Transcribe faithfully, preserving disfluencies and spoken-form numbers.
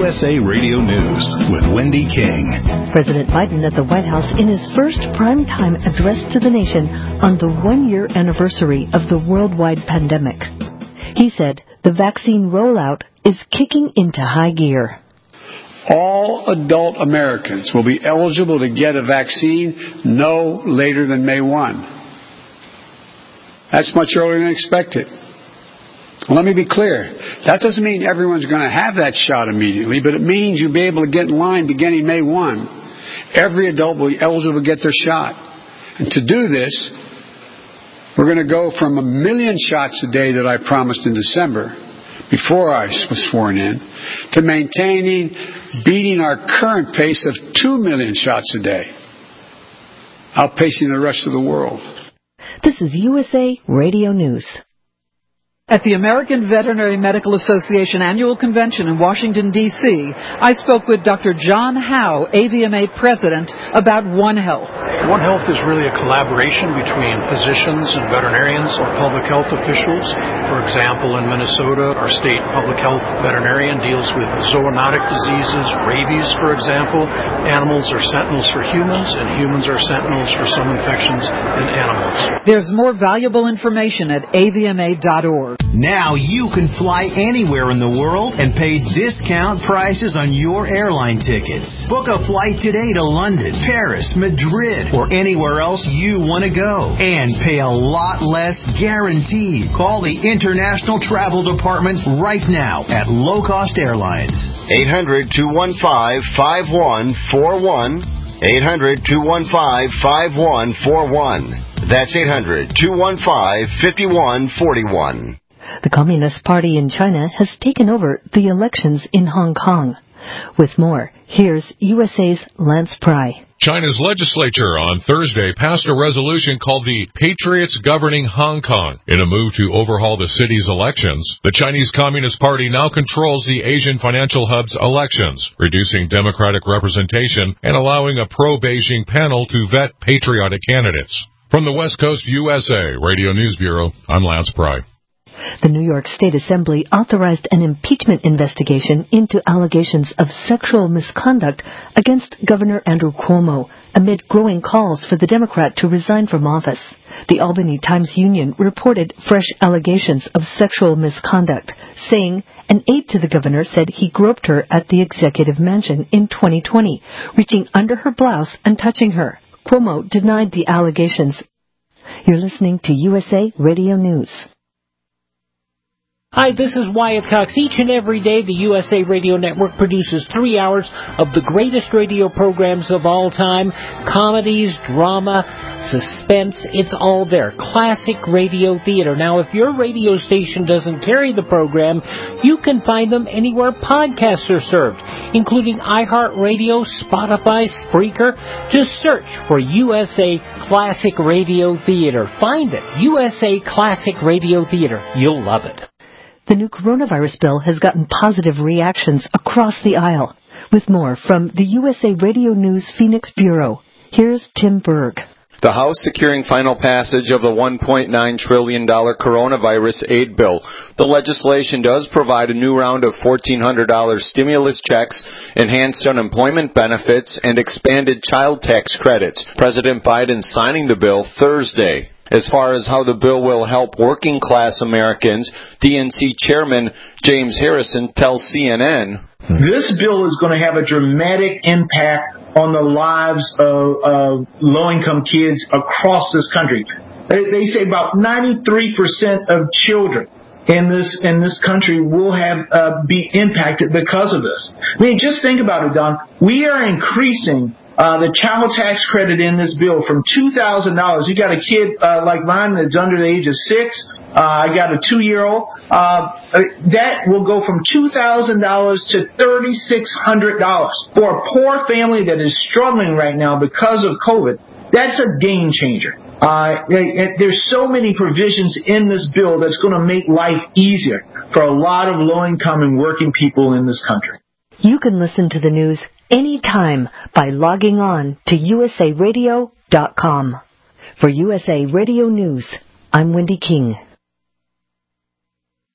U S A Radio News with Wendy King. President Biden at the White House in his first primetime address to the nation on the one-year anniversary of the worldwide pandemic. He said the vaccine rollout is kicking into high gear. All adult Americans will be eligible to get a vaccine no later than May first. That's much earlier than expected. Let me be clear. That doesn't mean everyone's going to have that shot immediately, but it means you'll be able to get in line beginning May first. Every adult will be eligible to get their shot. And to do this, we're going to go from a million shots a day that I promised in December, before I was sworn in, to maintaining, beating our current pace of two million shots a day, outpacing the rest of the world. This is U S A Radio News. At the American Veterinary Medical Association Annual Convention in Washington, D C, I spoke with Doctor John Howe, A V M A President, about One Health. One Health is really a collaboration between physicians and veterinarians or public health officials. For example, in Minnesota, our state public health veterinarian deals with zoonotic diseases, rabies, for example. Animals are sentinels for humans, and humans are sentinels for some infections in animals. There's more valuable information at A V M A dot org. Now you can fly anywhere in the world and pay discount prices on your airline tickets. Book a flight today to London, Paris, Madrid, or anywhere else you want to go. And pay a lot less guaranteed. Call the International Travel Department right now at Low Cost Airlines. eight hundred, two one five, five one four one. eight hundred, two one five, five one four one. That's eight hundred, two one five, five one four one. The Communist Party in China has taken over the elections in Hong Kong. With more, here's U S A's Lance Pry. China's legislature on Thursday passed a resolution called the Patriots Governing Hong Kong. In a move to overhaul the city's elections, the Chinese Communist Party now controls the Asian financial hub's elections, reducing Democratic representation and allowing a pro-Beijing panel to vet patriotic candidates. From the West Coast U S A Radio News Bureau, I'm Lance Pry. The New York State Assembly authorized an impeachment investigation into allegations of sexual misconduct against Governor Andrew Cuomo amid growing calls for the Democrat to resign from office. The Albany Times-Union reported fresh allegations of sexual misconduct, saying an aide to the governor said he groped her at the executive mansion in twenty twenty, reaching under her blouse and touching her. Cuomo denied the allegations. You're listening to U S A Radio News. Hi, this is Wyatt Cox. Each and every day, the U S A Radio Network produces three hours of the greatest radio programs of all time. Comedies, drama, suspense, it's all there. Classic radio theater. Now, if your radio station doesn't carry the program, you can find them anywhere podcasts are served, including iHeartRadio, Spotify, Spreaker. Just search for U S A Classic Radio Theater. Find it. U S A Classic Radio Theater. You'll love it. The new coronavirus bill has gotten positive reactions across the aisle. With more from the U S A Radio News Phoenix Bureau, here's Tim Berg. The House securing final passage of the one point nine trillion dollars coronavirus aid bill. The legislation does provide a new round of fourteen hundred dollars stimulus checks, enhanced unemployment benefits, and expanded child tax credits. President Biden signing the bill Thursday. As far as how the bill will help working-class Americans, D N C Chairman James Harrison tells C N N, this bill is going to have a dramatic impact on the lives of, of low-income kids across this country. They, they say about ninety-three percent of children in this in this country will have uh, be impacted because of this. I mean, just think about it, Don. We are increasing Uh, the child tax credit in this bill from two thousand dollars. You got a kid uh, like mine that's under the age of six. Uh, I got a two-year-old. Uh, that will go from two thousand dollars to three thousand six hundred dollars. For a poor family that is struggling right now because of COVID, that's a game changer. Uh, there's so many provisions in this bill that's going to make life easier for a lot of low-income and working people in this country. You can listen to the news anytime by logging on to U S A radio dot com. For U S A Radio News, I'm Wendy King.